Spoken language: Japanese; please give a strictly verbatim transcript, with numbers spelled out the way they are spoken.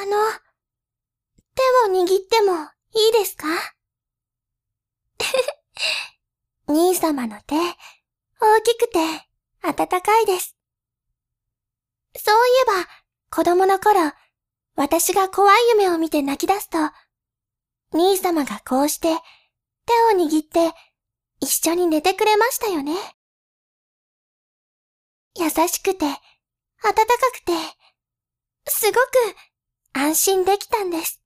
の、手を握ってもいいですか？兄様の手、大きくて温かいです。そういえば、子供の頃、私が怖い夢を見て泣き出すと、兄様がこうして手を握って一緒に寝てくれましたよね。優しくて、温かくて、すごく安心できたんです。